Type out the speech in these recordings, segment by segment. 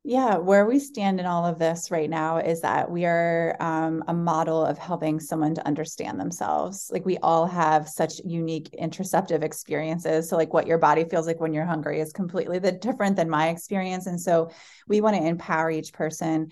Yeah, where we stand in all of this right now is that we are a model of helping someone to understand themselves. Like we all have such unique interoceptive experiences. So like what your body feels like when you're hungry is completely different than my experience. And so we want to empower each person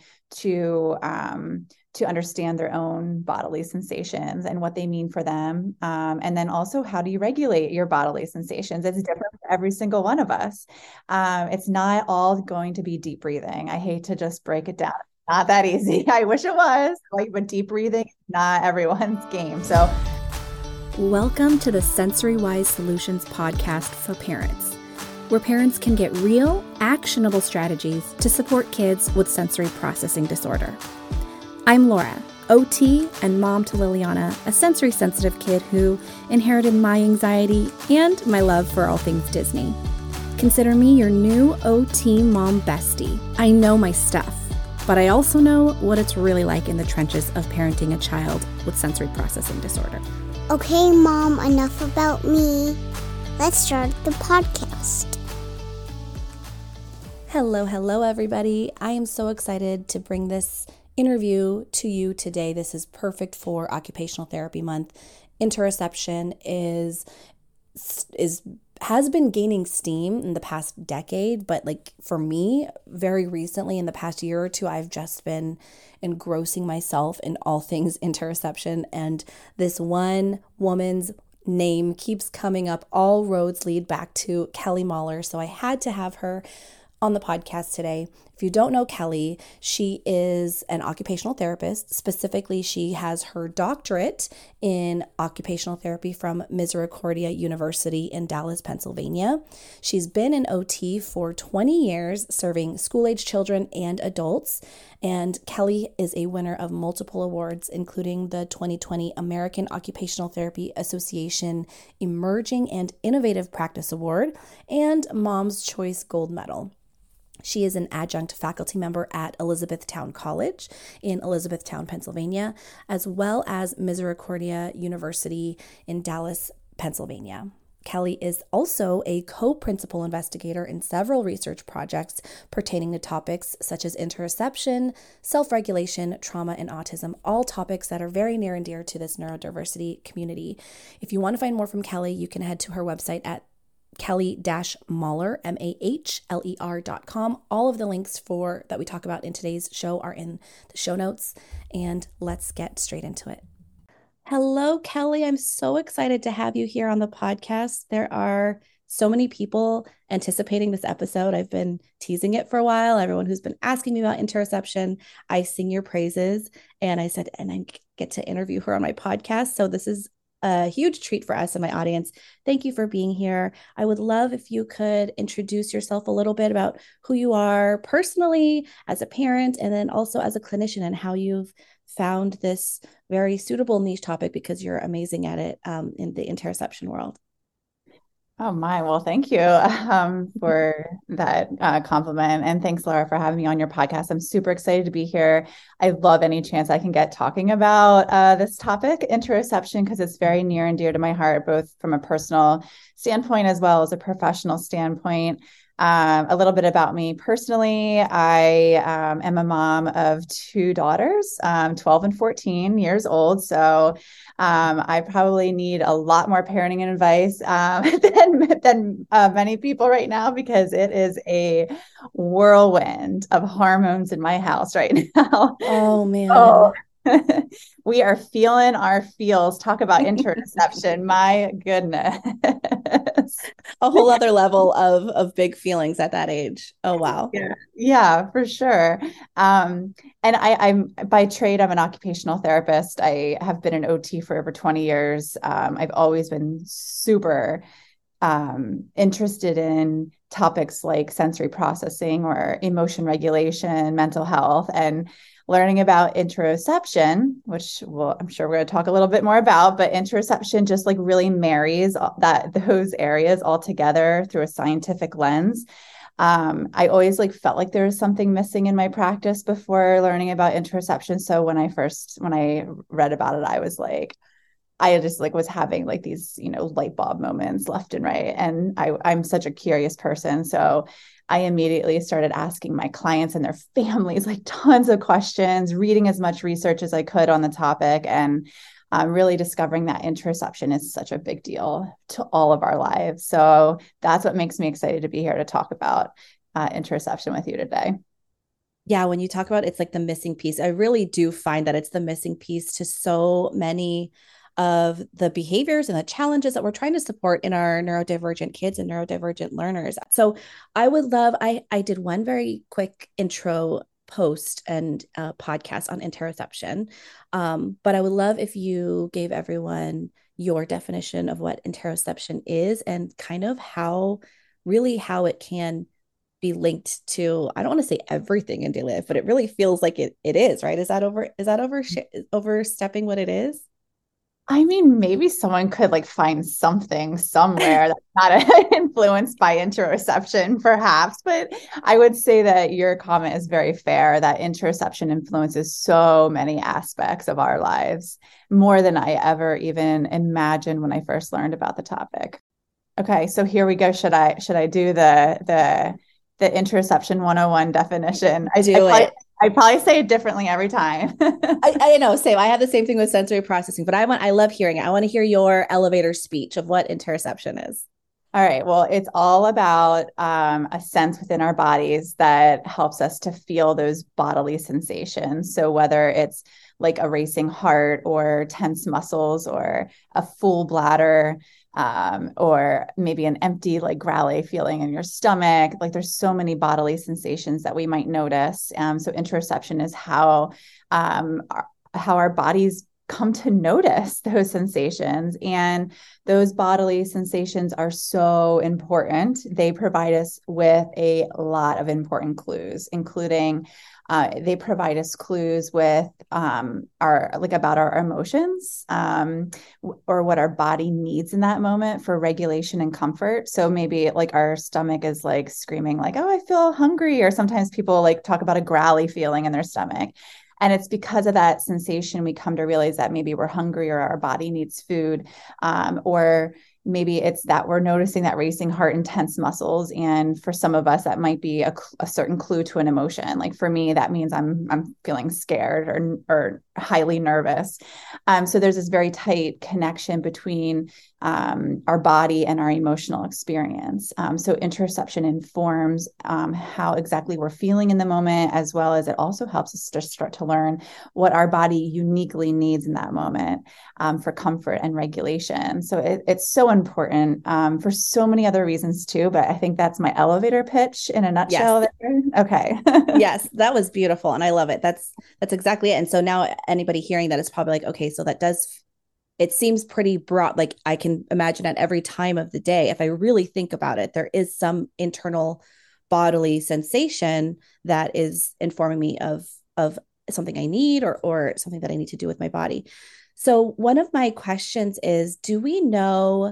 to understand their own bodily sensations and what they mean for them. And then also, how do you regulate your bodily sensations? It's different for every single one of us. It's not all going to be deep breathing. I hate to just break it down. Not that easy. I wish it was. Like, but deep breathing, not everyone's game. So, welcome to the Sensory Wise Solutions podcast for parents, where parents can get real, actionable strategies to support kids with sensory processing disorder. I'm Laura, OT and mom to Liliana, a sensory sensitive kid who inherited my anxiety and my love for all things Disney. Consider me your new OT mom bestie. I know my stuff, but I also know what it's really like in the trenches of parenting a child with sensory processing disorder. Okay, Mom, enough about me. Let's start the podcast. Hello, everybody. I am so excited to bring this interview to you today. This is perfect for Occupational Therapy Month. Interoception has been gaining steam in the past decade, but like for me, very recently in the past year or two, I've just been engrossing myself in all things interoception, and this one woman's name keeps coming up. All roads lead back to Kelly Mahler, so I had to have her on the podcast today. If you don't know Kelly, she is an occupational therapist. Specifically, she has her doctorate in occupational therapy from Misericordia University in Dallas, Pennsylvania. She's been in OT for 20 years, serving school-age children and adults. And Kelly is a winner of multiple awards, including the 2020 American Occupational Therapy Association Emerging and Innovative Practice Award and Mom's Choice Gold Medal. She is an adjunct faculty member at Elizabethtown College in Elizabethtown, Pennsylvania, as well as Misericordia University in Dallas, Pennsylvania. Kelly is also a co-principal investigator in several research projects pertaining to topics such as interoception, self-regulation, trauma, and autism, all topics that are very near and dear to this neurodiversity community. If you want to find more from Kelly, you can head to her website at Kelly-Mahler, Mahler.com. All of the links that we talk about in today's show are in the show notes, and let's get straight into it. Hello, Kelly. I'm so excited to have you here on the podcast. There are so many people anticipating this episode. I've been teasing it for a while. Everyone who's been asking me about interoception, I sing your praises, and I said, and I get to interview her on my podcast. So this is a huge treat for us and my audience. Thank you for being here. I would love if you could introduce yourself a little bit about who you are personally as a parent, and then also as a clinician, and how you've found this very suitable niche topic, because you're amazing at it in the interoception world. oh my, well, thank you for that compliment. And thanks, Laura, for having me on your podcast. I'm super excited to be here. I love any chance I can get talking about this topic, interoception, because it's very near and dear to my heart, both from a personal standpoint as well as a professional standpoint. A little bit about me personally. I am a mom of two daughters, 12 and 14 years old. So I probably need a lot more parenting and advice than many people right now, because it is a whirlwind of hormones in my house right now. Oh, man. Oh. We are feeling our feels. Talk about interoception. My goodness. A whole other level of big feelings at that age. Oh, wow. Yeah, for sure. And I'm by trade, I'm an occupational therapist. I have been an OT for over 20 years. I've always been super interested in topics like sensory processing or emotion regulation, mental health, and learning about interoception, which I'm sure we're going to talk a little bit more about, but interoception just like really marries those areas all together through a scientific lens. I always felt like there was something missing in my practice before learning about interoception. So when I read about it, I just was having these, light bulb moments left and right. And I'm such a curious person. So I immediately started asking my clients and their families like tons of questions, reading as much research as I could on the topic, and really discovering that interoception is such a big deal to all of our lives. So that's what makes me excited to be here to talk about interoception with you today. Yeah, when you talk about it's like the missing piece, I really do find that it's the missing piece to so many of the behaviors and the challenges that we're trying to support in our neurodivergent kids and neurodivergent learners. So I would love, I did one very quick intro post and podcast on interoception. But I would love if you gave everyone your definition of what interoception is and kind of how it can be linked to, I don't want to say everything in daily life, but it really feels like it is, right? Is that overstepping what it is? I mean, maybe someone could like find something somewhere that's not influenced by interoception, perhaps. But I would say that your comment is very fair, that interoception influences so many aspects of our lives, more than I ever even imagined when I first learned about the topic. Okay, so here we go. Should I do the interoception 101 definition? I probably say it differently every time. I know, same. I have the same thing with sensory processing, but I love hearing it. I want to hear your elevator speech of what interoception is. All right. Well, it's all about a sense within our bodies that helps us to feel those bodily sensations. So whether it's like a racing heart or tense muscles or a full bladder, or maybe an empty, like growly feeling in your stomach. Like there's so many bodily sensations that we might notice. So interoception is how our bodies come to notice those sensations. And those bodily sensations are so important. They provide us with a lot of important clues, including they provide us clues with about our emotions, or what our body needs in that moment for regulation and comfort. So maybe like our stomach is like screaming like, oh, I feel hungry. Or sometimes people like talk about a growly feeling in their stomach. And it's because of that sensation we come to realize that maybe we're hungry or our body needs food, or maybe it's that we're noticing that racing heart and tense muscles. And for some of us, that might be a certain clue to an emotion. Like for me, that means I'm feeling scared or highly nervous. So there's this very tight connection between our body and our emotional experience. So interoception informs how exactly we're feeling in the moment, as well as it also helps us to start to learn what our body uniquely needs in that moment for comfort and regulation. So it's so important for so many other reasons too, but I think that's my elevator pitch in a nutshell. Yes. There. Okay. Yes, that was beautiful. And I love it. That's exactly it. And so now anybody hearing that is probably like, okay, so it seems pretty broad. Like I can imagine at every time of the day, if I really think about it, there is some internal bodily sensation that is informing me of something I need or something that I need to do with my body. So one of my questions is, do we know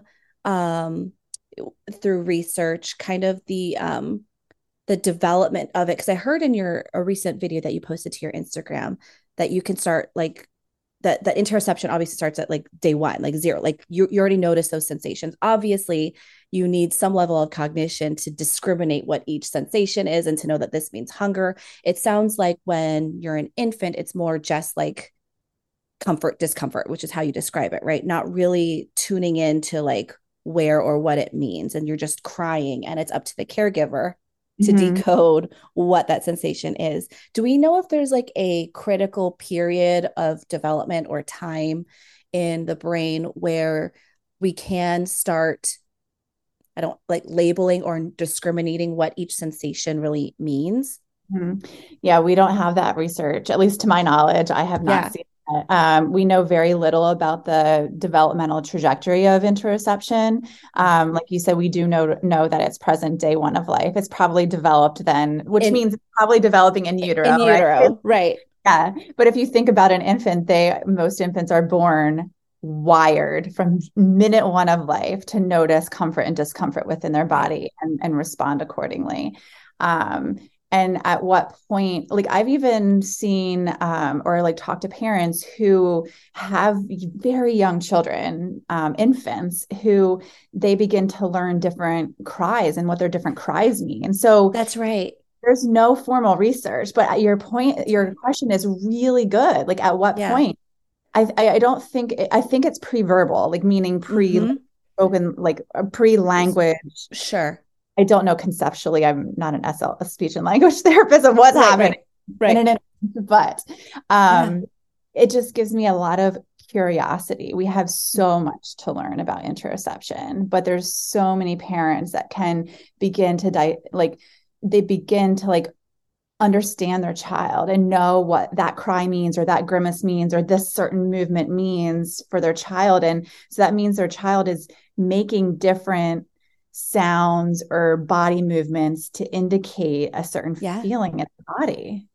through research kind of the development of it? Because I heard in a recent video that you posted to your Instagram that you can start like that interoception obviously starts at like day one, like zero, like you already notice those sensations. Obviously, you need some level of cognition to discriminate what each sensation is and to know that this means hunger. It sounds like when you're an infant, it's more just like comfort, discomfort, which is how you describe it, right? Not really tuning into like where or what it means. And you're just crying and it's up to the caregiver to decode what that sensation is. Do we know if there's like a critical period of development or time in the brain where we can start, I don't like labeling or discriminating what each sensation really means? Yeah, we don't have that research, at least to my knowledge. I have not seen it. We know very little about the developmental trajectory of interoception. Like you said, we do know that it's present day one of life. It's probably developed then, which means it's probably developing in utero. In utero, right? Yeah. But if you think about an infant, most infants are born wired from minute one of life to notice comfort and discomfort within their body and respond accordingly. And at what point, like I've even seen or like talked to parents who have very young children, infants, who they begin to learn different cries and what their different cries mean. And so That's right. there's no formal research, but at your point, your question is really good. Like at what Yeah. point? I don't think, I think it's pre-verbal, like meaning Mm-hmm. pre-spoken, like pre-language. Sure. I don't know conceptually. I'm not an SL, a speech and language therapist of what's Right, happening in right. but Yeah. it just gives me a lot of curiosity. We have so much to learn about interoception, but there's so many parents that can begin to like they begin to like understand their child and know what that cry means or that grimace means or this certain movement means for their child. And so that means their child is making different sounds or body movements to indicate a certain Yeah. feeling in the body.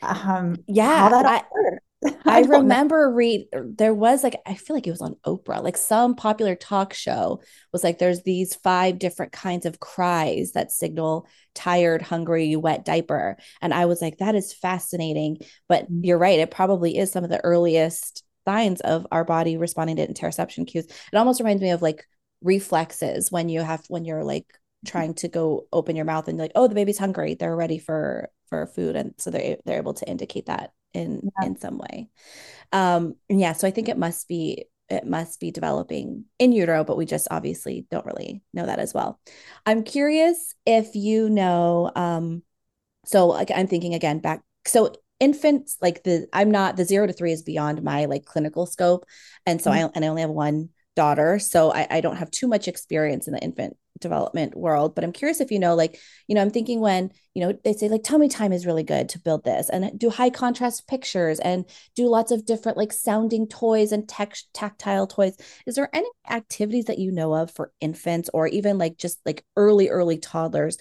How Yeah. that all works, I I don't know. remember there was like, I feel like it was on Oprah, like some popular talk show was like, there's these 5 different kinds of cries that signal tired, hungry, wet diaper. And I was like, that is fascinating. But you're right. It probably is some of the earliest signs of our body responding to interoception cues. It almost reminds me of like reflexes when you're like trying to go open your mouth and like, oh, the baby's hungry. They're ready for food. And so they're able to indicate that in some way. And yeah, so I think it must be developing in utero, but we just obviously don't really know that as well. I'm curious if you know, so like I'm thinking again back, so infants, like I'm not, the 0 to 3 is beyond my like clinical scope. And so I only have one daughter, so I don't have too much experience in the infant development world, but I'm curious if you know, like, I'm thinking when, they say like tummy time is really good to build this and do high contrast pictures and do lots of different like sounding toys and tactile toys. Is there any activities that you know of for infants or even like just like early toddlers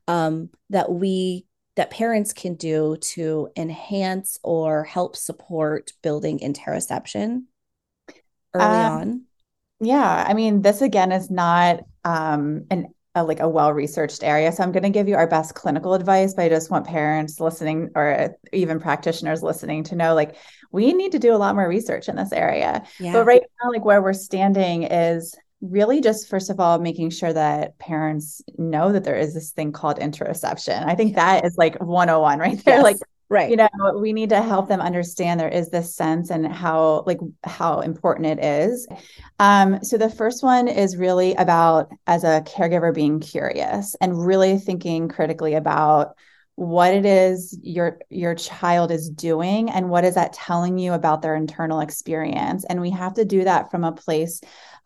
that parents can do to enhance or help support building interoception early Um, on? yeah, I mean, this again is not like a well-researched area. So I'm going to give you our best clinical advice, but I just want parents listening or even practitioners listening to know like we need to do a lot more research in this area. But Yeah. right now, like where we're standing is really just first of all making sure that parents know that there is this thing called interoception. I think Yeah. that is like 101 right there. Like Yes. Right. we need to help them understand there is this sense and how important it is. So the first one is really about as a caregiver being curious and really thinking critically about what it is your child is doing and what is that telling you about their internal experience. And we have to do that from a place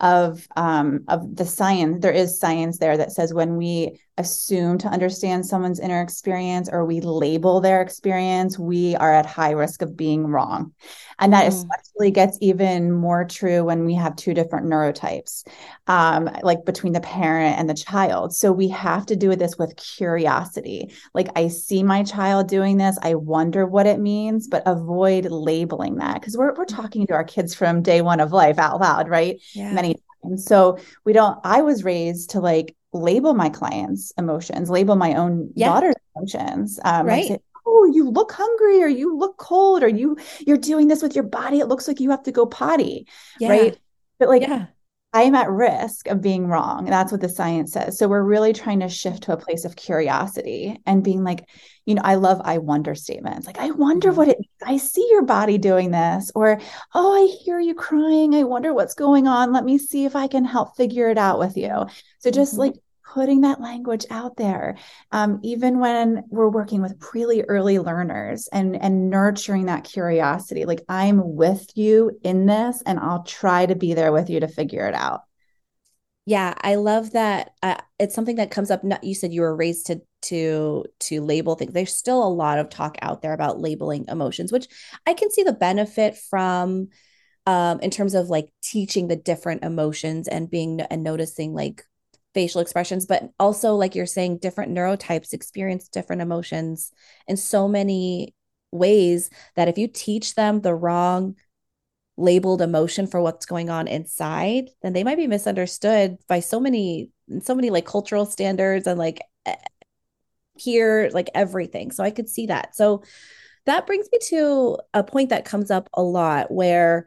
of the science. There is science there that says when we assume to understand someone's inner experience or we label their experience, we are at high risk of being wrong. And that especially gets even more true when we have 2 different neurotypes, like between the parent and the child. So we have to do this with curiosity. Like, I see my child doing this. I wonder what it means, but avoid labeling that because we're talking to our kids from day one of life out loud, right? Yeah. Many times. So I was raised to like label my clients' emotions, label my own Yeah. daughter's emotions. Like Right. say, oh, you look hungry or you look cold or you're doing this with your body. It looks like you have to go potty, Yeah. right? But like Yeah. I am at risk of being wrong. That's what the science says. So we're really trying to shift to a place of curiosity and being like, I love I wonder statements. Like, I wonder Mhm. what it means. I see your body doing this. Or, oh, I hear you crying. I wonder what's going on. Let me see if I can help figure it out with you. So just Mhm. like putting that language out there, even when we're working with really early learners and nurturing that curiosity, like I'm with you in this and I'll try to be there with you to figure it out. Yeah, I love that. It's something that comes up. Not, you said you were raised to label things. There's still a lot of talk out there about labeling emotions, which I can see the benefit from, in terms of like teaching the different emotions and being and noticing like facial expressions, but also like you're saying, different neurotypes experience different emotions in so many ways that if you teach them the wrong labeled emotion for what's going on inside, then they might be misunderstood by so many like cultural standards and like hear like everything. So I could see that. So that brings me to a point that comes up a lot where,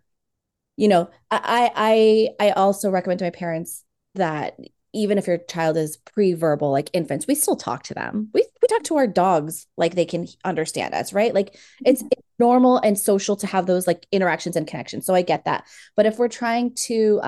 I also recommend to my parents that even if your child is pre-verbal, like infants, we still talk to them. We talk to our dogs like they can understand us, right? Like it's normal and social to have those like interactions and connections. So I get that. But if we're trying to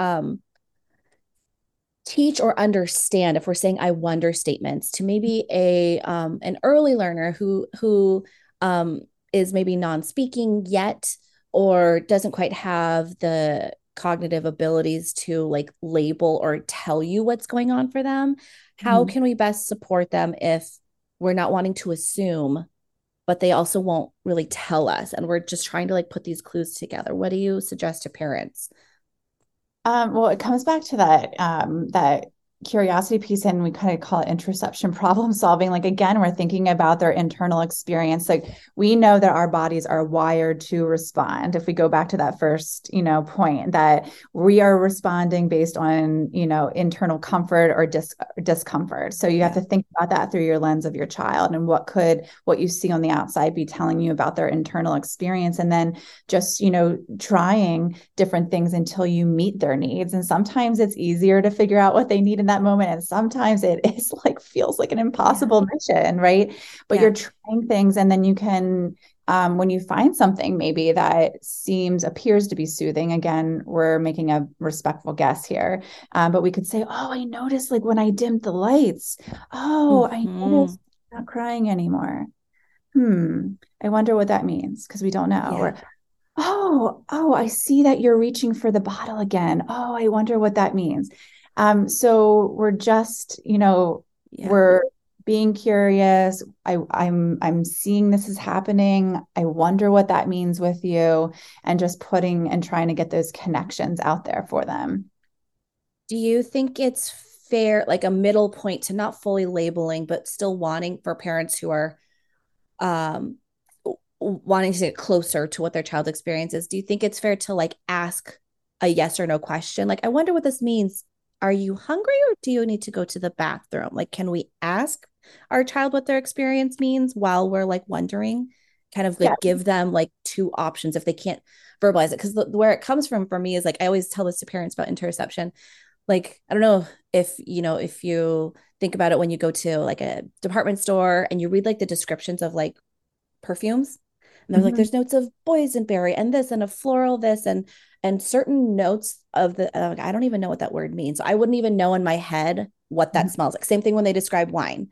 teach or understand, if we're saying I wonder statements to maybe a an early learner who is maybe non-speaking yet or doesn't quite have the cognitive abilities to like label or tell you what's going on for them, how Mhm. can we best support them if we're not wanting to assume, but they also won't really tell us and we're just trying to like put these clues together? What do you suggest to parents? Well, it comes back to that curiosity piece, and we kind of call it interception problem solving. Like again, we're thinking about their internal experience. Like we know that our bodies are wired to respond. If we go back to that first, point, that we are responding based on, internal comfort or discomfort. So you have Yeah. to think about that through your lens of your child, and what you see on the outside be telling you about their internal experience, and then just, trying different things until you meet their needs. And sometimes it's easier to figure out what they need in that moment. And sometimes it is like, feels like an Yeah. impossible mission, right? But Yeah. you're trying things, and then you can, when you find something maybe that appears to be soothing, again, we're making a respectful guess here. But we could say, oh, I noticed like when I dimmed the lights, oh, I Mm-hmm. noticed I'm not crying anymore. I wonder what that means, because we don't know. Yeah. Or, oh, I see that you're reaching for the bottle again. Oh, I wonder what that means. So we're just, Yeah. we're being curious. I'm seeing this is happening. I wonder what that means with you, and just putting and trying to get those connections out there for them. Do you think it's fair, like a middle point to not fully labeling, but still wanting for parents who are um wanting to get closer to what their child's experience is? Do you think it's fair to like ask a yes or no question? Like, I wonder what this means. Are you hungry or do you need to go to the bathroom? Like, can we ask our child what their experience means while we're like wondering? Kind of Yeah. like give them like two options if they can't verbalize it. Because where it comes from for me is like, I always tell this to parents about interoception. Like, I don't know if you think about it when you go to like a department store and you read like the descriptions of like perfumes, and they're like Mhm. there's notes of boysenberry and this and a floral this and certain notes of the like, I don't even know what that word means. So I wouldn't even know in my head what that Mhm. smells like. Same thing when they describe wine.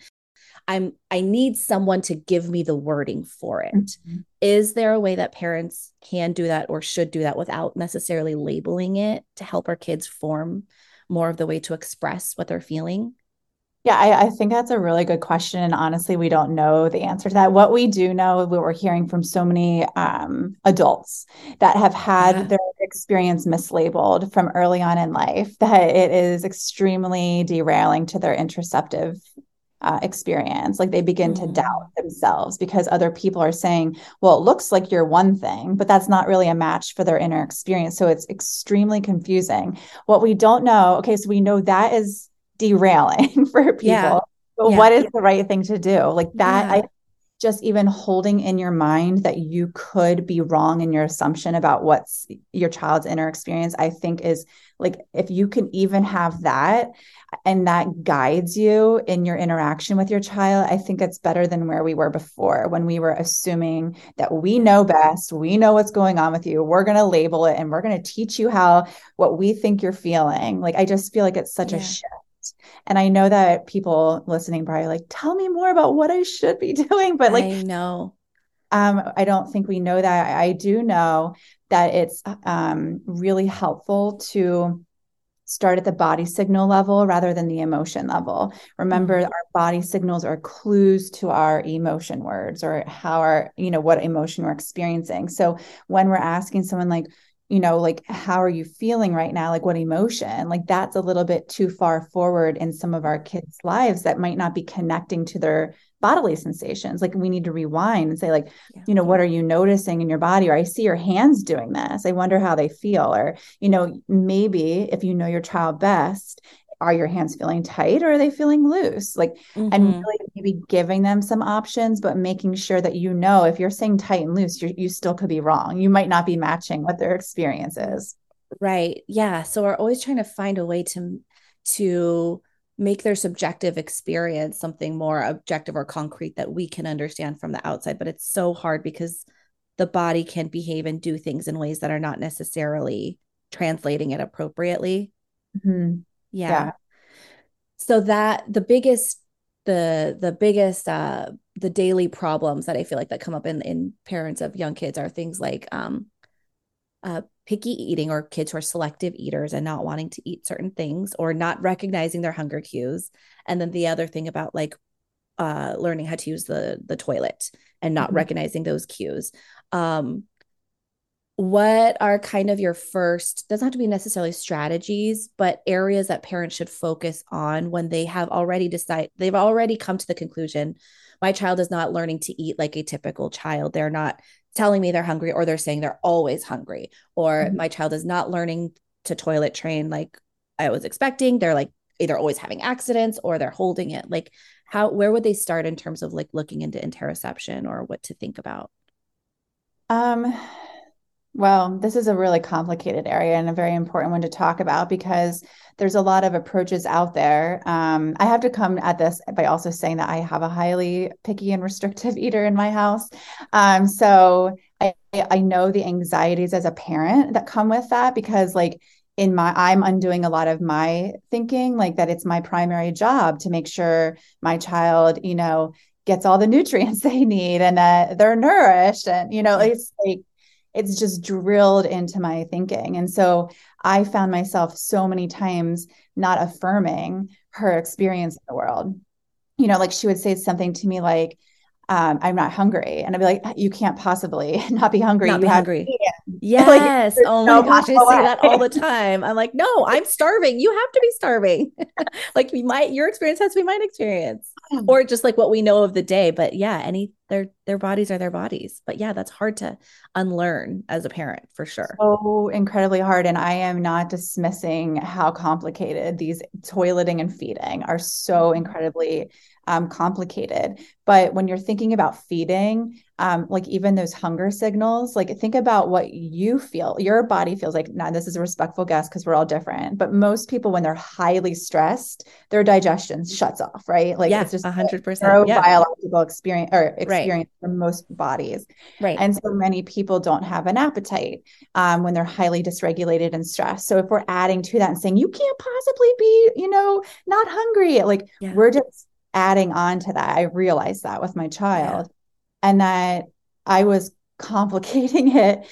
I need someone to give me the wording for it. Mhm. Is there a way that parents can do that or should do that without necessarily labeling it to help our kids form more of the way to express what they're feeling? Yeah, I think that's a really good question. And honestly, we don't know the answer to that. What we do know, what we're hearing from so many adults that have had Yeah. their experience mislabeled from early on in life, that it is extremely derailing to their interoceptive experience. Like they begin to doubt Mm. themselves because other people are saying, well, it looks like you're one thing, but that's not really a match for their inner experience. So it's extremely confusing. What we don't know, okay, so we know that is derailing for Yeah. people. But Yeah. what is the right thing to do? Like that, I Yeah. just even holding in your mind that you could be wrong in your assumption about what's your child's inner experience, I think is like, if you can even have that and that guides you in your interaction with your child, I think it's better than where we were before when we were assuming that we Yeah. know best, we know what's going on with you, we're going to label it and we're going to teach you how what we think you're feeling. Like I just feel like it's such a Yeah. shift. And I know that people listening probably like, tell me more about what I should be doing. But like, I know. I don't think we know that. I do know that it's really helpful to start at the body signal level rather than the emotion level. Remember, Mm. our body signals are clues to our emotion words or how what emotion we're experiencing. So when we're asking someone like, like, how are you feeling right now? Like, what emotion? Like, that's a little bit too far forward in some of our kids' lives that might not be connecting to their bodily sensations. Like, we need to rewind and say, like, Yeah. what are you noticing in your body? Or I see your hands doing this. I wonder how they feel. Or maybe if you know your child best, are your hands feeling tight or are they feeling loose? Like, and really maybe giving them some options, but making sure that, if you're saying tight and loose, you still could be wrong. You might not be matching what their experience is. Right. Yeah. So we're always trying to find a way to make their subjective experience something more objective or concrete that we can understand from the outside. But it's so hard because the body can behave and do things in ways that are not necessarily translating it appropriately. Mm-hmm. Yeah. So that the biggest the daily problems that I feel like that come up in parents of young kids are things like picky eating, or kids who are selective eaters and not wanting to eat certain things or not recognizing their hunger cues. And then the other thing about like learning how to use the toilet and not recognizing those cues. What are kind of your first, doesn't have to be necessarily strategies, but areas that parents should focus on when they have already decided, they've already come to the conclusion, my child is not learning to eat like a typical child. They're not telling me they're hungry, or they're saying they're always hungry, or my child is not learning to toilet train like I was expecting. They're like either always having accidents or they're holding it. Like where would they start in terms of like looking into interoception or what to think about? Well, this is a really complicated area and a very important one to talk about because there's a lot of approaches out there. I have to come at this by also saying that I have a highly picky and restrictive eater in my house. So I know the anxieties as a parent that come with that, because like I'm undoing a lot of my thinking, like that it's my primary job to make sure my child, gets all the nutrients they need and that they're nourished. And, it's like, it's just drilled into my thinking. And so I found myself so many times not affirming her experience in the world. Like she would say something to me like, I'm not hungry. And I'd be like, you can't possibly not be hungry. Not you be have hungry. like, Yes. Oh my gosh. I possible say way. that all the time. I'm like, no, I'm starving. You have to be starving. Like your experience has to be my experience, or just like what we know of the day. But yeah, their bodies are their bodies. But yeah, that's hard to unlearn as a parent for sure. So incredibly hard. And I am not dismissing how complicated these toileting and feeding are, so incredibly complicated. But when you're thinking about feeding, like even those hunger signals, like think about what you feel, your body feels like. Now, this is a respectful guess because we're all different, but most people, when they're highly stressed, their digestion shuts off, right? Like it's just 100%. neurobiological experience Right. for most bodies. Right. And so many people don't have an appetite when they're highly dysregulated and stressed. So if we're adding to that and saying, you can't possibly be, not hungry, like we're just adding on to that. I realized that with my child and that I was complicating it.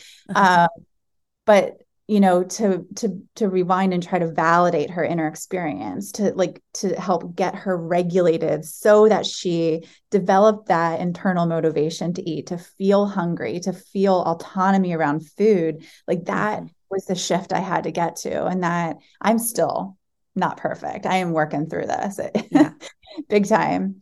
But to rewind and try to validate her inner experience, to help get her regulated so that she developed that internal motivation to eat, to feel hungry, to feel autonomy around food. Like that was the shift I had to get to, and that I'm still not perfect. I am working through this big time.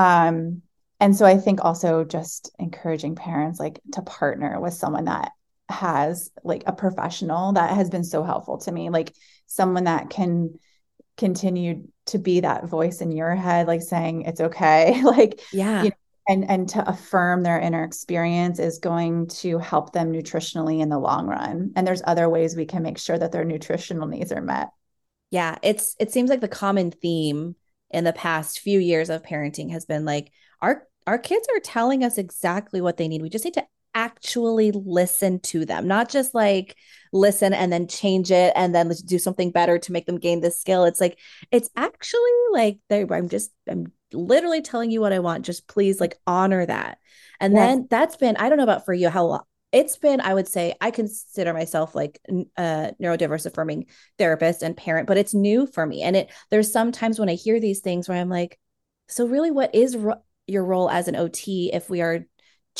And so I think also just encouraging parents like to partner with someone that has like a professional that has been so helpful to me, like someone that can continue to be that voice in your head, like saying it's okay, like, and to affirm their inner experience is going to help them nutritionally in the long run. And there's other ways we can make sure that their nutritional needs are met. Yeah, it seems like the common theme in the past few years of parenting has been like our kids are telling us exactly what they need. We just need to actually listen to them, not just like listen and then change it and then let's do something better to make them gain this skill. It's like it's actually like I'm literally telling you what I want. Just please like honor that. And then that's been, I don't know about for you how long it's been. I would say I consider myself like a neurodiverse affirming therapist and parent, but it's new for me. And there's sometimes when I hear these things where I'm like, so really what is your role as an OT if we are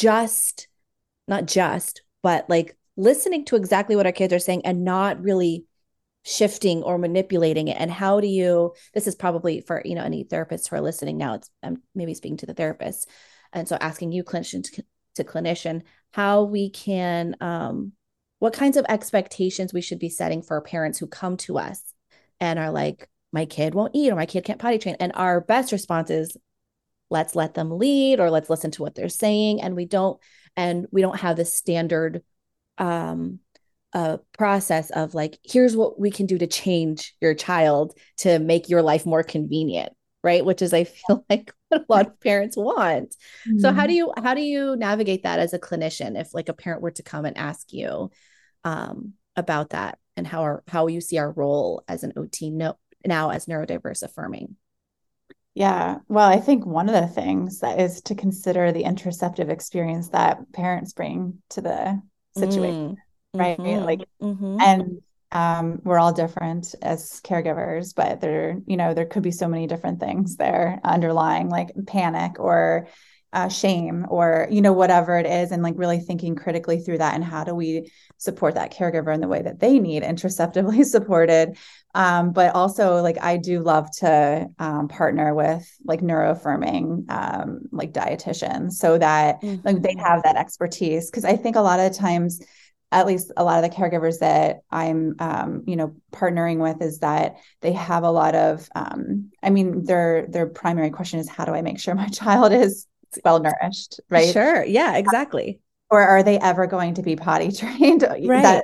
not just, but like listening to exactly what our kids are saying and not really shifting or manipulating it? And how do you, this is probably for, any therapists who are listening now, I'm maybe speaking to the therapist. And so asking you clinician to clinician, how we can, what kinds of expectations we should be setting for parents who come to us and are like, my kid won't eat or my kid can't potty train. And our best response is, let's let them lead, or let's listen to what they're saying. And we don't have this standard process of like, here's what we can do to change your child to make your life more convenient, right? Which is, I feel like, what a lot of parents want. So how do you navigate that as a clinician if like a parent were to come and ask you about that, and how you see our role as an OT now as neurodiverse affirming? Yeah. Well, I think one of the things that is to consider the interoceptive experience that parents bring to the situation, right? Like, and we're all different as caregivers, but there could be so many different things there underlying, like panic or shame or, whatever it is. And like really thinking critically through that, and how do we support that caregiver in the way that they need, interoceptively supported. But also, like, I do love to partner with like neuroaffirming, like dietitians, so that like they have that expertise. Cause I think a lot of times, at least a lot of the caregivers that I'm, partnering with, is that they have a lot of, their primary question is, how do I make sure my child is well nourished, right? Sure. Yeah, exactly. Or are they ever going to be potty trained? Right.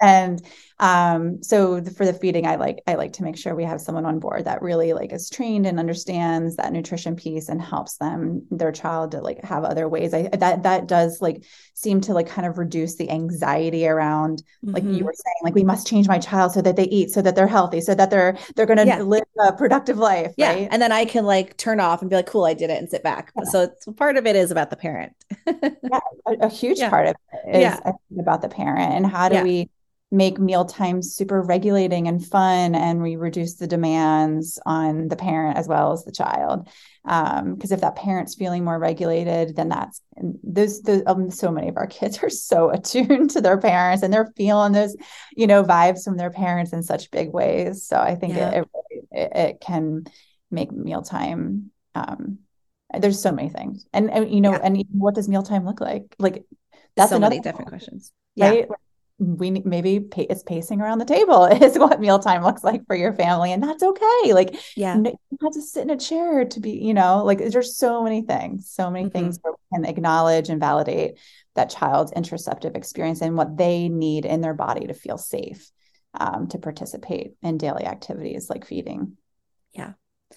So for the feeding, I like to make sure we have someone on board that really like is trained and understands that nutrition piece and helps their child to like have other ways. That does like seem to like kind of reduce the anxiety around, like you were saying, like, we must change my child so that they eat, so that they're healthy, so that they're going to live a productive life. Yeah. Right. And then I can like turn off and be like, cool, I did it, and sit back. Yeah. So part of it is about the parent. Yeah, a huge part of it is about the parent, and how do we make meal times super regulating and fun, and we reduce the demands on the parent as well as the child. Because if that parent's feeling more regulated, then so many of our kids are so attuned to their parents, and they're feeling those, vibes from their parents in such big ways. So I think it can make mealtime. There's so many things, and and what does mealtime look like? Like, that's so many different questions, right? It's pacing around the table is what mealtime looks like for your family, and that's okay. Like, you have to sit in a chair to be, like, there's so many things where we can acknowledge and validate that child's interoceptive experience and what they need in their body to feel safe, to participate in daily activities like feeding. Yeah.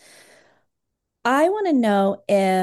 I want to know,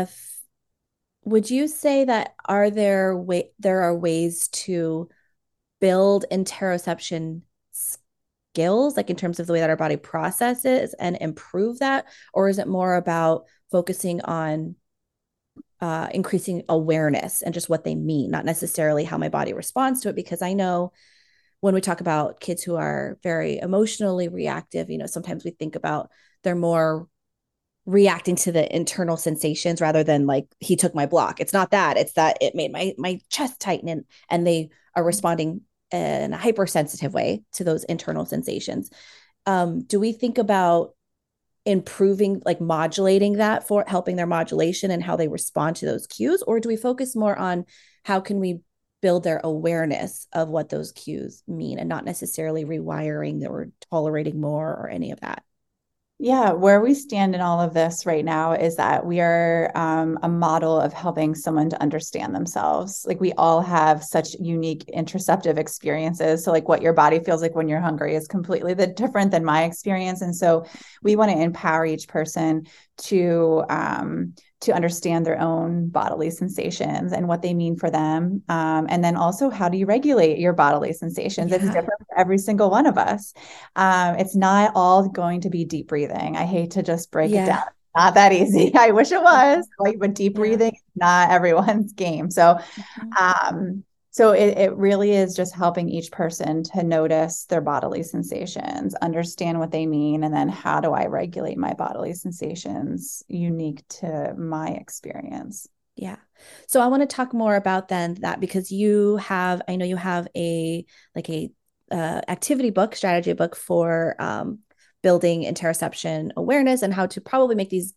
would you say that there are ways to build interoception skills, like in terms of the way that our body processes, and improve that? Or is it more about focusing on increasing awareness and just what they mean, not necessarily how my body responds to it? Because I know when we talk about kids who are very emotionally reactive, sometimes we think about they're more reacting to the internal sensations rather than like, he took my block. It's not that. It's that it made my chest tighten, and they are responding in a hypersensitive way to those internal sensations. Do we think about improving, like modulating that, for helping their modulation and how they respond to those cues? Or do we focus more on how can we build their awareness of what those cues mean, and not necessarily rewiring or tolerating more or any of that? Yeah, where we stand in all of this right now is that we are a model of helping someone to understand themselves. Like, we all have such unique interoceptive experiences. So like, what your body feels like when you're hungry is completely different than my experience. And so we want to empower each person to understand their own bodily sensations and what they mean for them. And then also, how do you regulate your bodily sensations? It's different for every single one of us. It's not all going to be deep breathing. I hate to just break it down. Not that easy. I wish it was, but deep breathing is not everyone's game. So, so it really is just helping each person to notice their bodily sensations, understand what they mean, and then how do I regulate my bodily sensations unique to my experience. Yeah. So I want to talk more about then that, because I know you have a activity book, strategy book for building interoception awareness, and how to probably make these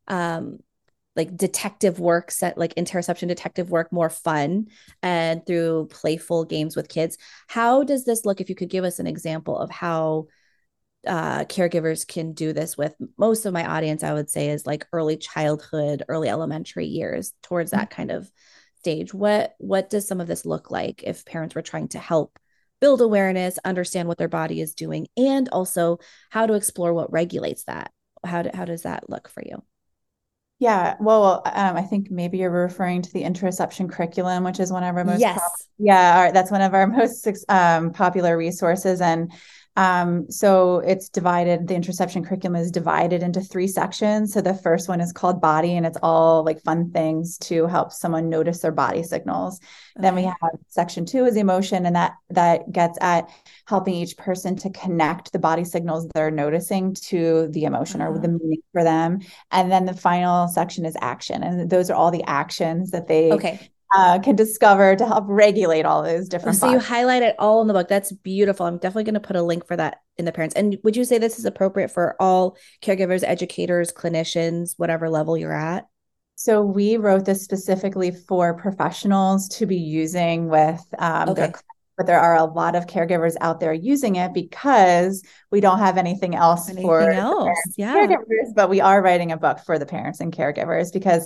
like detective work, like interoception detective work, more fun and through playful games with kids. How does this look? If you could give us an example of how caregivers can do this with. Most of my audience, I would say, is like early childhood, early elementary years, towards that kind of stage. What does some of this look like if parents were trying to help build awareness, understand what their body is doing, and also how to explore what regulates that? How does that look for you? Yeah, well, I think maybe you're referring to the interoception curriculum, which is one of our most, Yes. that's one of our most popular resources. And so it's divided, the interoception curriculum is divided into 3 sections. So the first one is called body, and it's all like fun things to help someone notice their body signals. Okay. Then we have section 2 is emotion, and that gets at helping each person to connect the body signals they're noticing to the emotion or the meaning for them. And then the final section is action. And those are all the actions that they can discover to help regulate all those different So you highlight it all in the book. That's beautiful. I'm definitely going to put a link for that in the parents. And would you say this is appropriate for all caregivers, educators, clinicians, whatever level you're at? So we wrote this specifically for professionals to be using with their, but there are a lot of caregivers out there using it because we don't have anything else for caregivers, but we are writing a book for the parents and caregivers because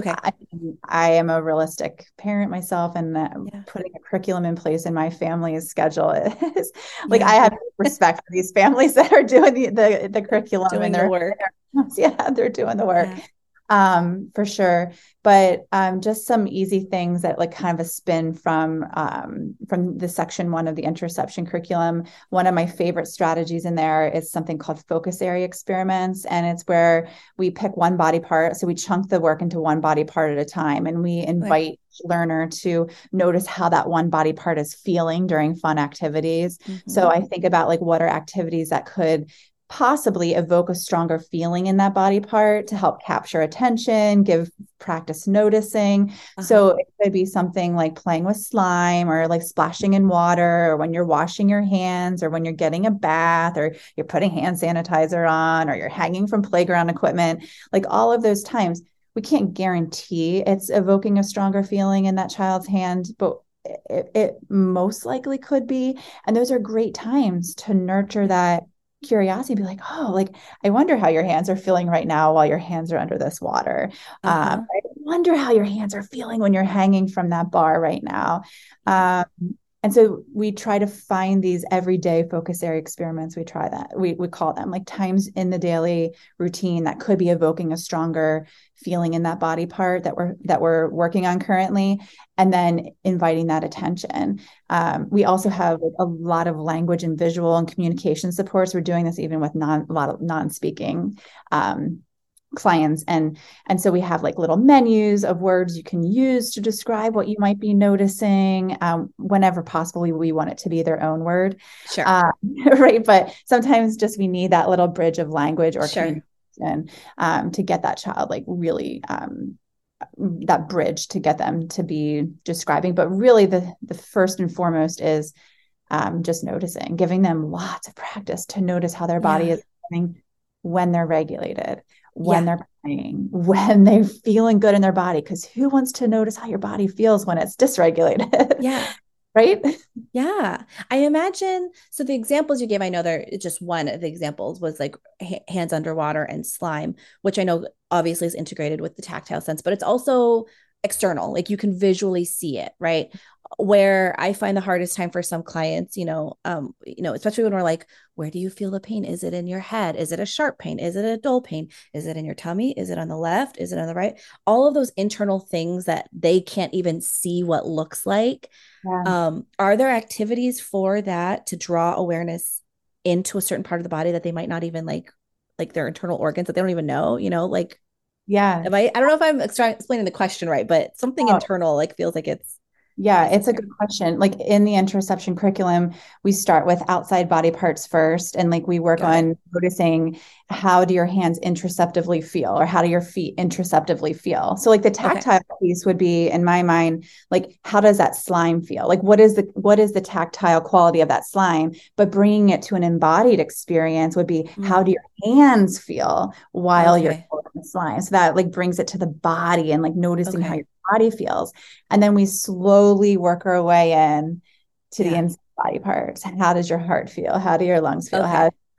I am a realistic parent myself, and putting a curriculum in place in my family's schedule is like, I have respect for these families that are doing the curriculum doing the work. They're doing the work. For sure. But just some easy things that like kind of a spin from the section 1 of the interoception curriculum. One of my favorite strategies in there is something called focus area experiments. And it's where we pick one body part. So we chunk the work into one body part at a time. And we invite learner to notice how that one body part is feeling during fun activities. Mm-hmm. So I think about like, what are activities that could possibly evoke a stronger feeling in that body part to help capture attention, give practice noticing. So it could be something like playing with slime, or like splashing in water, or when you're washing your hands, or when you're getting a bath, or you're putting hand sanitizer on, or you're hanging from playground equipment. Like all of those times, we can't guarantee it's evoking a stronger feeling in that child's hand, but it most likely could be. And those are great times to nurture that curiosity, be like, oh, like, I wonder how your hands are feeling right now while your hands are under this water. I wonder how your hands are feeling when you're hanging from that bar right now. And so we try to find these everyday focus area experiments. We try that. We call them like times in the daily routine that could be evoking a stronger feeling in that body part that we're working on currently, and then inviting that attention. We also have a lot of language and visual and communication supports. We're doing this even with a lot of non-speaking clients. And so we have like little menus of words you can use to describe what you might be noticing. Whenever possible, we want it to be their own word. Sure. Right. But sometimes just we need that little bridge of language or communication to get that child like really that bridge to get them to be describing. But really the first and foremost is just noticing, giving them lots of practice to notice how their body is feeling when they're regulated, when they're playing, when they're feeling good in their body. Because who wants to notice how your body feels when it's dysregulated? Yeah. Right? Yeah. I imagine, so the examples you gave, I know it's just one of the examples was like hands underwater and slime, which I know obviously is integrated with the tactile sense, but it's also external. Like you can visually see it, right? Where I find the hardest time for some clients, especially when we're like, where do you feel the pain? Is it in your head? Is it a sharp pain? Is it a dull pain? Is it in your tummy? Is it on the left? Is it on the right? All of those internal things that they can't even see what looks like. Yeah. Are there activities for that to draw awareness into a certain part of the body that they might not even like their internal organs that they don't even know, like, yeah. I don't know if I'm explaining the question right, but something internal, like feels like it's. Yeah, it's a good question. Like in the interoception curriculum, we start with outside body parts first. And like we work on noticing, how do your hands interoceptively feel, or how do your feet interoceptively feel? So like the tactile piece would be, in my mind, like, how does that slime feel? Like what is the tactile quality of that slime? But bringing it to an embodied experience would be, how do your hands feel while you're holding the slime? So that like brings it to the body and like noticing how your body feels. And then we slowly work our way in to the inside body parts. How does your heart feel? How do your lungs feel? How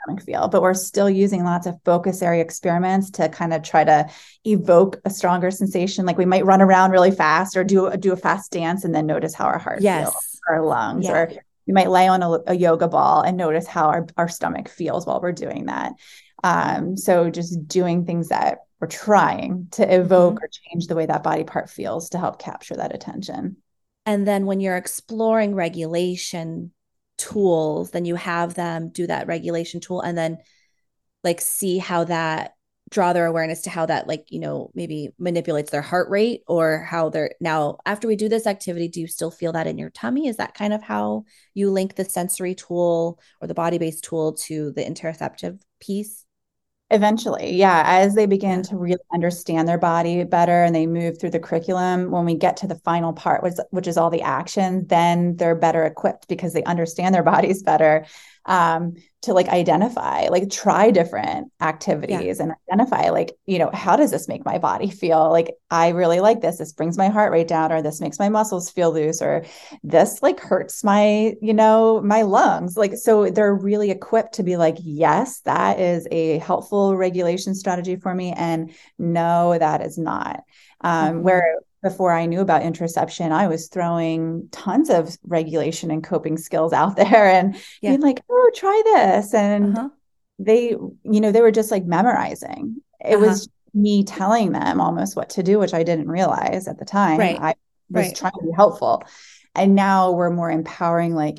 stomach feel, but we're still using lots of focus area experiments to kind of try to evoke a stronger sensation. Like we might run around really fast or do a fast dance and then notice how our heart feels, Yes. our lungs, Yeah. or we might lay on a yoga ball and notice how our stomach feels while we're doing that. So just doing things that we're trying to evoke or change the way that body part feels to help capture that attention. And then when you're exploring regulation tools, then you have them do that regulation tool and then like see how that draw their awareness to how that like, maybe manipulates their heart rate or how they're now after we do this activity, do you still feel that in your tummy? Is that kind of how you link the sensory tool or the body-based tool to the interoceptive piece? Eventually, yeah, as they begin to really understand their body better and they move through the curriculum, when we get to the final part, which is all the action, then they're better equipped because they understand their bodies better, to like identify, like try different activities and identify like, how does this make my body feel? Like, I really like this. This brings my heart rate down, or this makes my muscles feel loose, or this like hurts my, my lungs. Like, so they're really equipped to be like, yes, that is a helpful regulation strategy for me. And no, that is not. Where before I knew about interoception, I was throwing tons of regulation and coping skills out there and being like, oh, try this. And they were just like memorizing. It was me telling them almost what to do, which I didn't realize at the time. I was trying to be helpful. And now we're more empowering, like,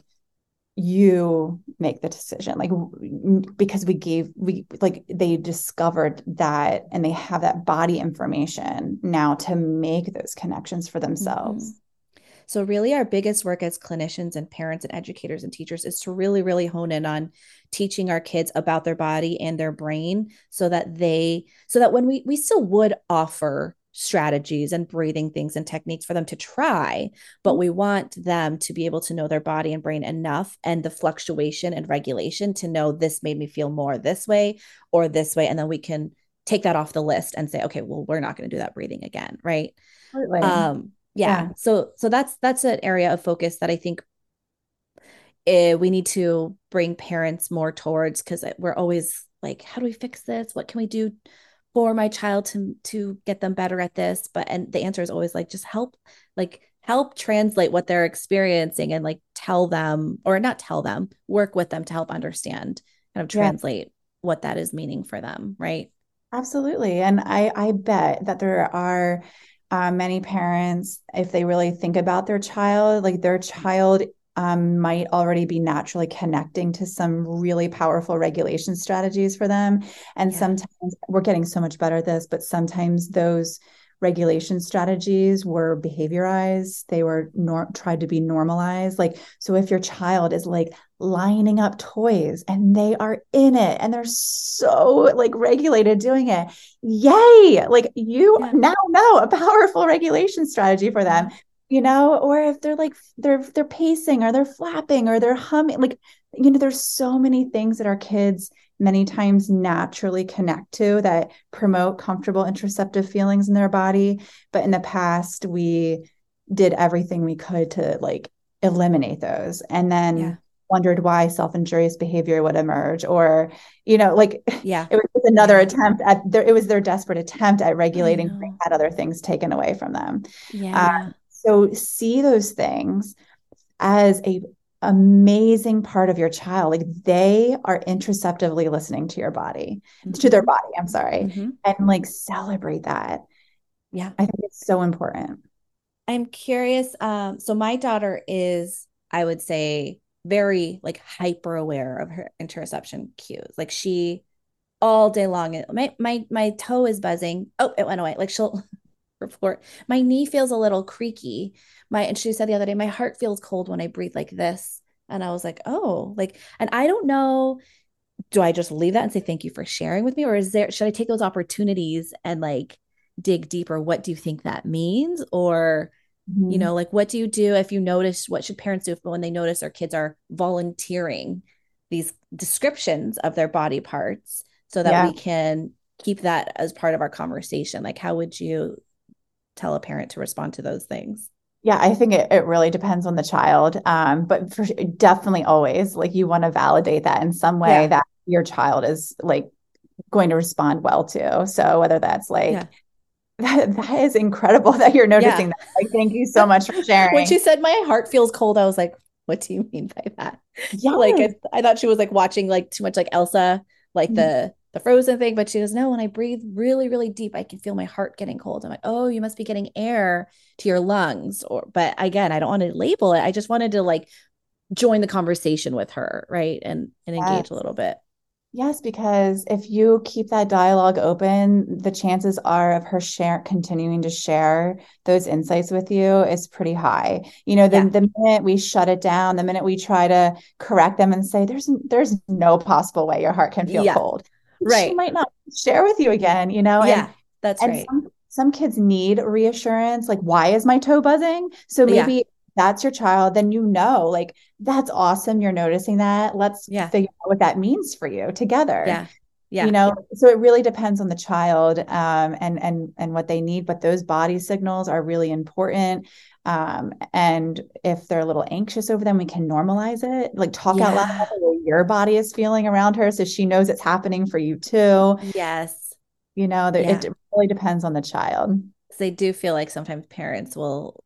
you make the decision, like, because they discovered that and they have that body information now to make those connections for themselves. So really our biggest work as clinicians and parents and educators and teachers is to really, really hone in on teaching our kids about their body and their brain so that when we still would offer strategies and breathing things and techniques for them to try, but we want them to be able to know their body and brain enough and the fluctuation and regulation to know this made me feel more this way or this way. And then we can take that off the list and say, okay, well, we're not going to do that breathing again. Right. Yeah. So that's an area of focus that I think we need to bring parents more towards, because we're always like, how do we fix this? What can we do for my child to get them better at this? And the answer is always like, just help translate what they're experiencing and like tell them, or not tell them, work with them to help understand, kind of translate what that is meaning for them. Right. Absolutely. And I bet that there are many parents, if they really think about their child, like their child might already be naturally connecting to some really powerful regulation strategies for them. And sometimes we're getting so much better at this, but sometimes those regulation strategies were behaviorized. They were tried to be normalized. Like, so if your child is like lining up toys and they are in it and they're so like regulated doing it, yay, like you now know a powerful regulation strategy for them. Or if they're like, they're pacing or they're flapping or they're humming, like, there's so many things that our kids many times naturally connect to that promote comfortable interoceptive feelings in their body. But in the past, we did everything we could to like eliminate those, and then wondered why self-injurious behavior would emerge, or, it was another attempt at it was their desperate attempt at regulating, they had other things taken away from them. So see those things as a amazing part of your child. Like, they are interoceptively listening to your body, to their body, I'm sorry. And like celebrate that. I think it's so important. I'm curious. So my daughter is, I would say, very like hyper aware of her interoception cues. Like, she all day long, my toe is buzzing. Oh, it went away. Like, she'll report, my knee feels a little creaky. And she said the other day, my heart feels cold when I breathe like this. And I was like, oh, like, and I don't know, do I just leave that and say, thank you for sharing with me? Or should I take those opportunities and like dig deeper? What do you think that means? Or, like, what do you do if you notice, what should parents do when they notice their kids are volunteering these descriptions of their body parts so that we can keep that as part of our conversation? Like, how would you tell a parent to respond to those things? Yeah, I think it really depends on the child. But definitely always, like, you want to validate that in some way, that your child is like going to respond well to. So whether that's like, that is incredible that you're noticing that. Like, thank you so much for sharing. When she said my heart feels cold, I was like, what do you mean by that? Yes. Like, I thought she was like watching like too much like Elsa, like the Frozen thing, but she goes, no, when I breathe really, really deep, I can feel my heart getting cold. I'm like, oh, you must be getting air to your lungs. But again, I don't want to label it. I just wanted to like join the conversation with her, right? And engage a little bit. Yes, because if you keep that dialogue open, the chances are of her continuing to share those insights with you is pretty high. The minute we shut it down, the minute we try to correct them and say, there's no possible way your heart can feel cold. Right. She might not share with you again, Yeah, that's right. Some kids need reassurance. Like, why is my toe buzzing? So maybe that's your child, then like, that's awesome. You're noticing that. Let's figure out what that means for you together. Yeah. So it really depends on the child and what they need, but those body signals are really important. And if they're a little anxious over them, we can normalize it, like talk out loud about the way your body is feeling around her, so she knows it's happening for you too. Yes. It really depends on the child. They do feel like sometimes parents will,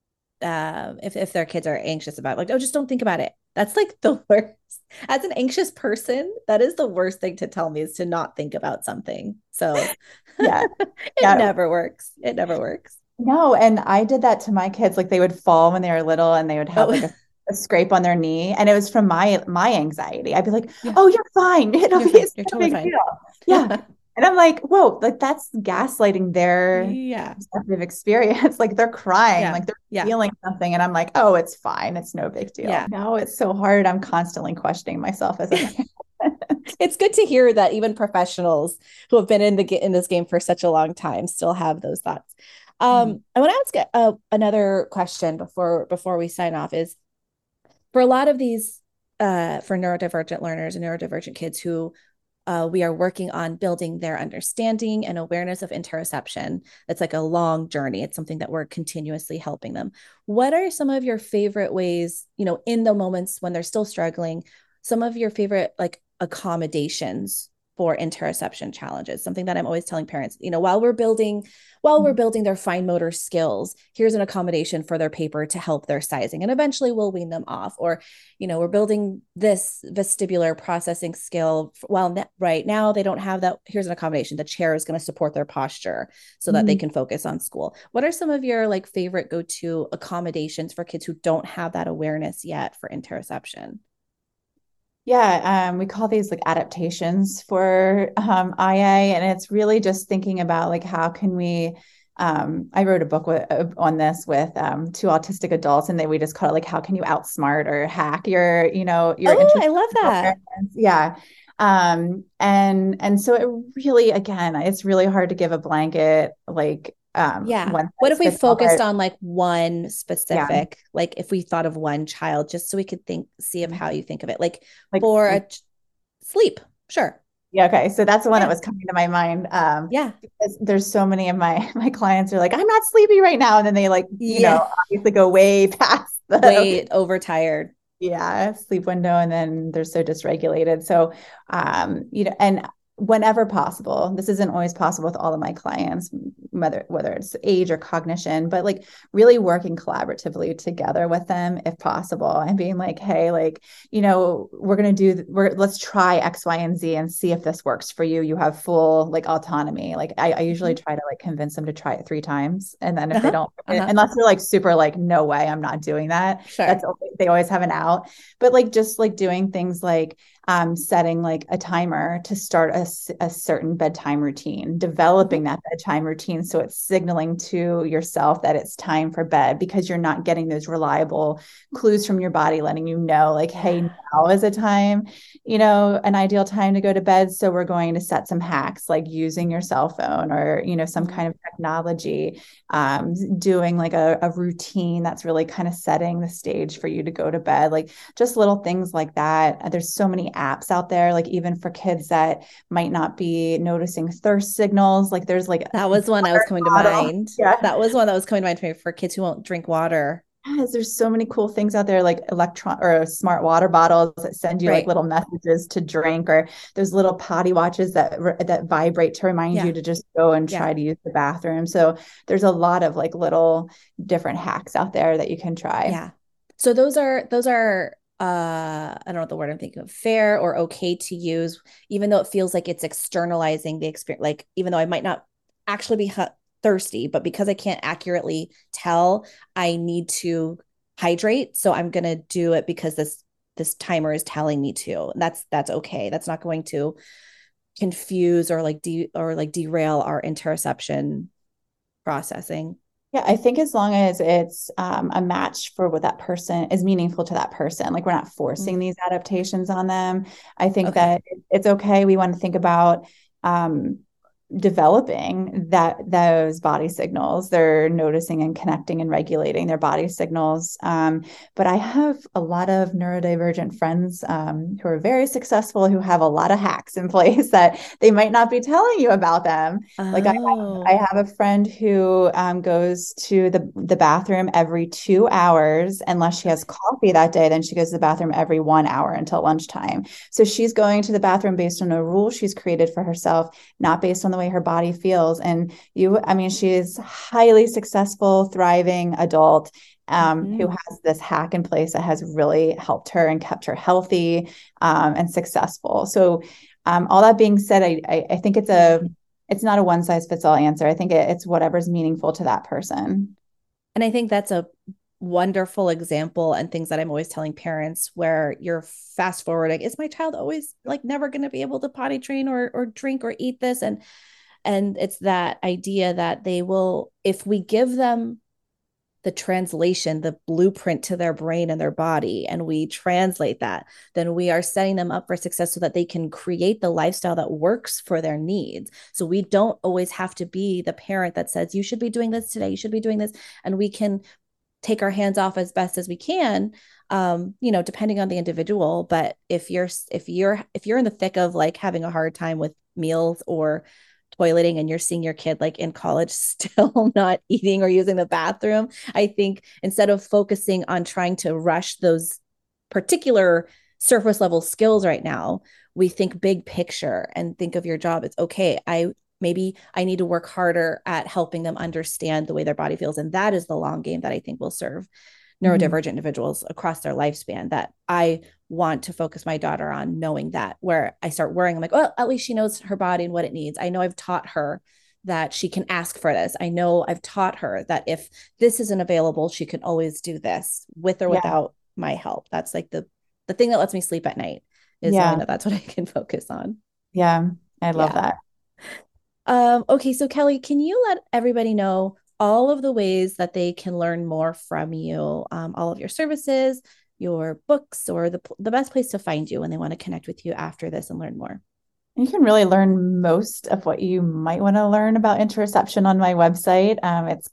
if their kids are anxious about it, like, oh, just don't think about it. That's like the worst. As an anxious person, that is the worst thing to tell me, is to not think about something. So it never works. It never works. No, and I did that to my kids. Like, they would fall when they were little and they would have like a scrape on their knee, and it was from my anxiety. I'd be like, "Oh, you're fine. You're totally fine. Yeah." And I'm like, whoa, like that's gaslighting their perceptive experience. Like, they're crying, like they're feeling something. And I'm like, oh, it's fine. It's no big deal. Yeah. No, it's so hard. I'm constantly questioning myself as a parent. It's good to hear that even professionals who have been in this game for such a long time still have those thoughts. I want to ask another question before we sign off. Is for a lot of these for neurodivergent learners and neurodivergent kids who we are working on building their understanding and awareness of interoception. It's like a long journey. It's something that we're continuously helping them. What are some of your favorite ways, in the moments when they're still struggling, some of your favorite like accommodations for interoception challenges? Something that I'm always telling parents, while we're building their fine motor skills, here's an accommodation for their paper to help their sizing, and eventually we'll wean them off. Or, we're building this vestibular processing skill. Well, right now they don't have that. Here's an accommodation. The chair is going to support their posture so that they can focus on school. What are some of your like favorite go-to accommodations for kids who don't have that awareness yet for interoception? Yeah, we call these like adaptations for IA, and it's really just thinking about like how can we. I wrote a book on this with two autistic adults, and we just call it like how can you outsmart or hack your I love that. Yeah. And so it really, again, it's really hard to give a blanket like what if we focused on like one specific, like if we thought of one child, just so we could see of how you think of it, like for sleep. Sure. Yeah. Okay. So that's the one that was coming to my mind. Because there's so many of my clients are like, I'm not sleepy right now. And then they like, obviously go way past way overtired. Yeah. Sleep window. And then they're so dysregulated. So, and whenever possible, this isn't always possible with all of my clients, whether it's age or cognition, but like really working collaboratively together with them if possible, and being like, hey, like, let's try X, Y, and Z and see if this works for you. You have full like autonomy. Like I usually try to like convince them to try it 3 times. And then if they don't, unless they're like super like, no way, I'm not doing that. Sure. They always have an out, but like, just like doing things like setting like a timer to start a certain bedtime routine, developing that bedtime routine so it's signaling to yourself that it's time for bed, because you're not getting those reliable clues from your body letting you know like, hey, now is a time, an ideal time to go to bed. So we're going to set some hacks like using your cell phone or, some kind of technology, doing like a routine that's really kind of setting the stage for you to go to bed, like just little things like that. There's so many apps out there, like even for kids that might not be noticing thirst signals. Like there's like that was one that was coming to mind. Yeah. That was one that was coming to mind for me for kids who won't drink water Yes, there's so many cool things out there, like electron or smart water bottles that send you like little messages to drink, or those little potty watches that vibrate to remind you to just go and try to use the bathroom. So there's a lot of like little different hacks out there that you can try. Yeah. So those are I don't know what the word I'm thinking of, fair or okay to use, even though it feels like it's externalizing the experience. Like, even though I might not actually be thirsty, but because I can't accurately tell, I need to hydrate. So I'm going to do it because this timer is telling me to. That's okay. That's not going to confuse or derail our interoception processing. Yeah, I think as long as it's a match for what that person is meaningful to that person, like we're not forcing these adaptations on them. I think that it's okay. We want to think about developing those body signals. They're noticing and connecting and regulating their body signals. But I have a lot of neurodivergent friends who are very successful, who have a lot of hacks in place that they might not be telling you about them. Like I have a friend who goes to the bathroom every 2 hours. Unless she has coffee that day, then she goes to the bathroom every 1 hour until lunchtime. So she's going to the bathroom based on a rule she's created for herself, not based on the way her body feels. And she is highly successful, thriving adult who has this hack in place that has really helped her and kept her healthy and successful. So all that being said, I think it's not a one size fits all answer. I think it's whatever's meaningful to that person. And I think that's a wonderful example, and things that I'm always telling parents, where you're fast forwarding, is my child always like never going to be able to potty train or drink or eat this? And it's that idea that they will, if we give them the translation, the blueprint to their brain and their body, and we translate that, then we are setting them up for success so that they can create the lifestyle that works for their needs. So we don't always have to be the parent that says, you should be doing this today, you should be doing this. And we can take our hands off as best as we can, depending on the individual. But if you're in the thick of like having a hard time with meals or toileting, and you're seeing your kid like in college still not eating or using the bathroom, I think instead of focusing on trying to rush those particular surface level skills right now, we think big picture and think of your job. It's okay. Maybe I need to work harder at helping them understand the way their body feels. And that is the long game that I think will serve neurodivergent individuals across their lifespan, that I want to focus my daughter on, knowing that. Where I start worrying, I'm like, well, at least she knows her body and what it needs. I know I've taught her that she can ask for this. I know I've taught her that if this isn't available, she can always do this with or without my help. That's like the thing that lets me sleep at night, is knowing that that's what I can focus on. Yeah, I love that. Okay, so Kelly, can you let everybody know all of the ways that they can learn more from you, all of your services, your books, or the best place to find you when they want to connect with you after this and learn more? You can really learn most of what you might want to learn about interoception on my website. It's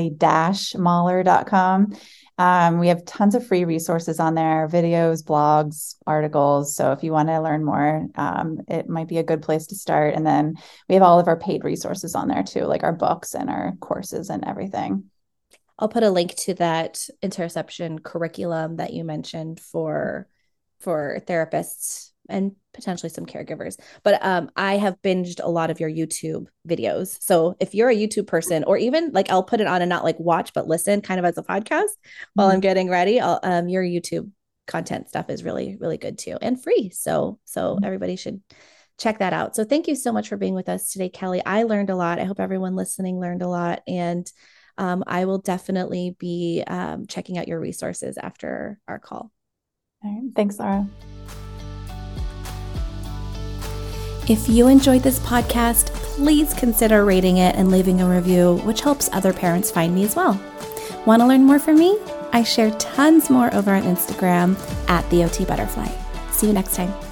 kelly-mahler.com. We have tons of free resources on there, videos, blogs, articles. So if you want to learn more, it might be a good place to start. And then we have all of our paid resources on there too, like our books and our courses and everything. I'll put a link to that interoception curriculum that you mentioned for therapists and potentially some caregivers. But I have binged a lot of your YouTube videos. So if you're a YouTube person, or even like, I'll put it on and not like watch, but listen kind of as a podcast while I'm getting ready, your YouTube content stuff is really, really good too, and free. So everybody should check that out. So thank you so much for being with us today, Kelly. I learned a lot. I hope everyone listening learned a lot. And I will definitely be checking out your resources after our call. All right. Thanks, Laura. If you enjoyed this podcast, please consider rating it and leaving a review, which helps other parents find me as well. Want to learn more from me? I share tons more over on Instagram @TheOTButterfly. See you next time.